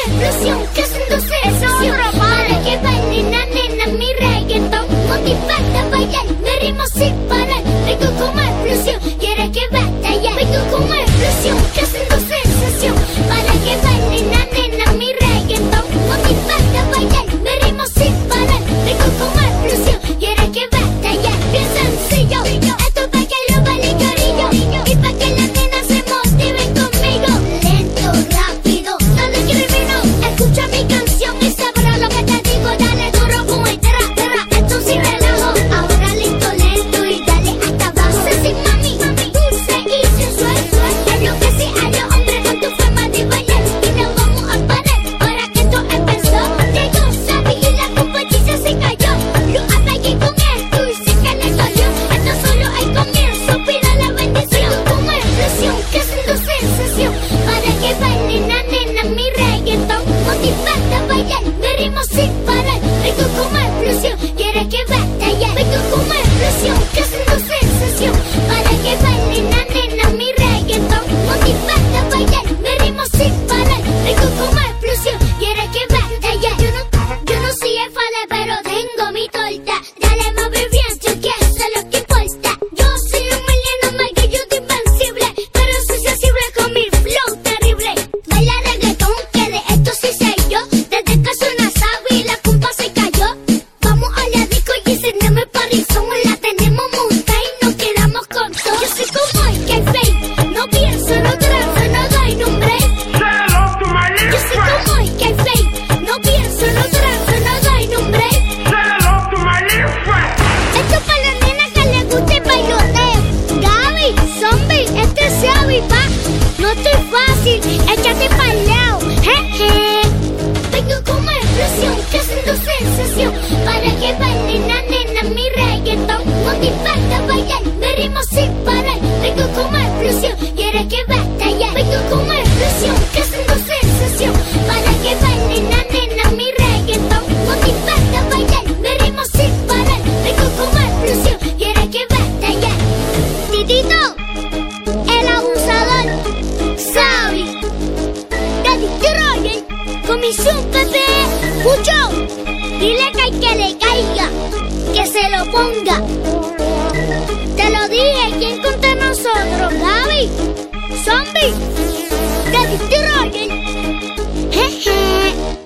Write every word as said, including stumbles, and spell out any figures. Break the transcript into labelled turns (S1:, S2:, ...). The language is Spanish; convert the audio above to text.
S1: explosión, que haciendo sensación. Para que bailen la nena mi reggaetón. Motivada a bailar, me rimo sin parar. Vengo como explosión, quiere que batallar. Vengo como explosión, que haciendo sensación. Para que bailen la nena mi reggaetón. Motivada a bailar, me rimo sin parar. Vengo como explosión, quiere que batallar. Bien sencillo, esto pa' que lo baile corillo. Y pa' que las nenas se motiven conmigo. Lento, rápido, no discrimino. Escucha mi canción y sabrás lo que te digo. Dale duro con el tra, tra, esto sin relajo. Ahora lento, lento y dale hasta abajo. Sexy mami, dulce y sensual. Es lo que sí a los hombres con tu forma de bailar. Y no vamos a parar, ahora que esto empezó. Llegó Xavi y la competencia se cayó. Lo apagué con esto y sé que le dolió. Esto solo el comienzo, pida la bendición. Como explosión, que haciendo sensación. Para que bailen la nena mi reggaetón. Motivada a bailar, me rimo sin parar. Vengo como explosión, quiere que batallar. Vengo como explosión, que haciendo sensación. Para que bailen la nena mi reggaetón. Motivada a bailar, me rimo sin parar. Vengo como explosión, quiere que batallar. Yo no, yo no soy el fale, pero tengo mi torta. Dale movimiento, que eso es lo que importa. Yo soy un miliano más que yo soy invencible, pero soy sensible con mi flow terrible. Baila reggaetón, que de esto sí sé yo. Desde que suena Xavi, la compa se cayó. Vamos a la disco y encendemos el parizón. La tenemos montada y nos quedamos con todo. Yo soy como el que fake, no pienso, no transo, no doy nombre. Yo soy como el que fake, no pienso, no transo, no doy nombre. Esto para las nenas que les gusta el bailoteo. Gaby, zombie, este es Xavi, pa. No estoy fácil, échate pa'l lado. Jeje. Vengo como explosión, que haciendo sensación. Para que bailen la nena mi reggaetón. Motivada a bailar, me rimo sin parar. Vengo como explosión, quiere que batallar. Vengo como explosión, que haciendo sensación. Para que bailen la nena mi reggaetón. Motivada a bailar, me rimo sin parar. Vengo como explosión, quiere que batallar. Titito, el abusador, Xavi, Daddy Troyer, Comisión P P, Pucho, dile que hay que le caiga, que se lo ponga. Te lo dije, ¿quién contra nosotros? Gaby, Zombie, Daddy Troyer, jeje.